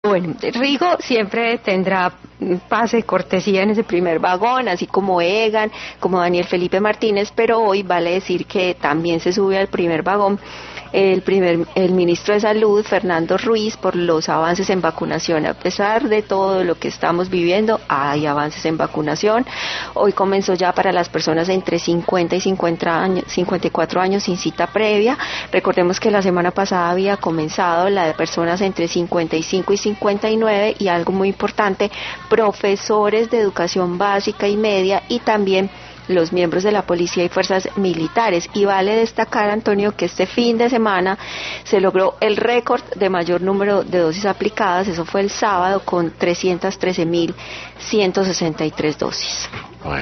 Bueno, Rigo siempre tendrá pase cortesía en ese primer vagón, así como Egan, como Daniel Felipe Martínez, pero hoy vale decir que también se sube al primer vagón el ministro de Salud, Fernando Ruiz, por los avances en vacunación. A pesar de todo lo que estamos viviendo, hay avances en vacunación. Hoy comenzó ya para las personas entre 50 y 54 años sin cita previa. Recordemos que la semana pasada había comenzado la de personas entre 55 y 59 y algo muy importante, profesores de educación básica y media y también los miembros de la policía y fuerzas militares. Y vale destacar, Antonio, que este fin de semana se logró el récord de mayor número de dosis aplicadas. Eso fue el sábado con 313.163 dosis.